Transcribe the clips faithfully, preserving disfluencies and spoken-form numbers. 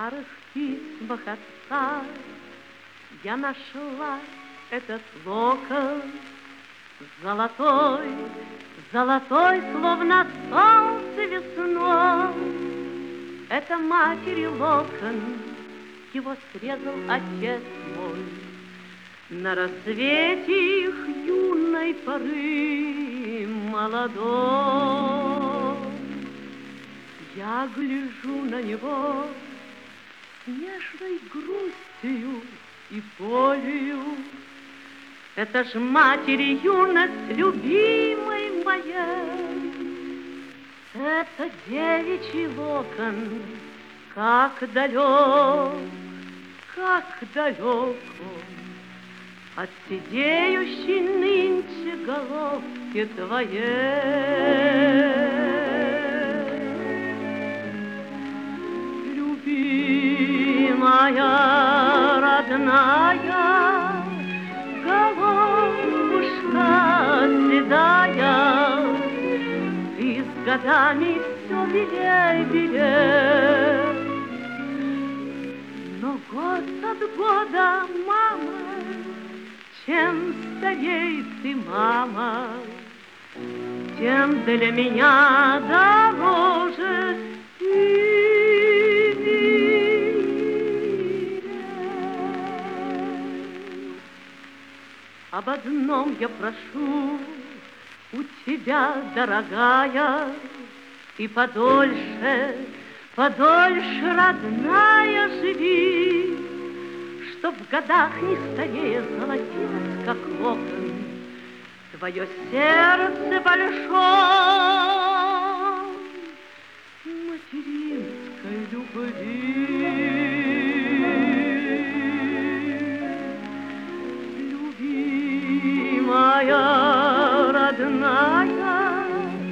старых письмах отца я нашла этот локон золотой, золотой, словно солнце весной. Это матери локон, его срезал отец мой. На рассвете их юной поры молодой. Я гляжу на него с нежной грустью и болью. Это ж матери юность любимой моей. Это девичий локон, как далек, как далек он от сидеющей нынче головки твоей. Любимая, родная, головушка седая, ты с годами все белей, белей. Но год от года, мама, чем старей ты, мама, тем для меня дороже ты. Об одном я прошу у тебя, дорогая, и подольше, подольше, родная, живи, чтоб в годах не старее золотилось, как локон, твое сердце большой материнской любви. Любимая, родная,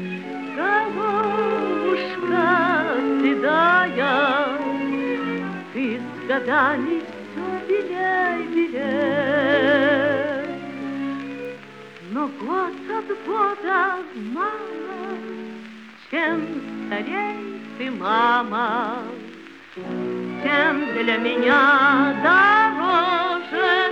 головушка седая, ты с годами все белей, белей. Но год от года, мама, чем старей ты, мама, тем для меня дороже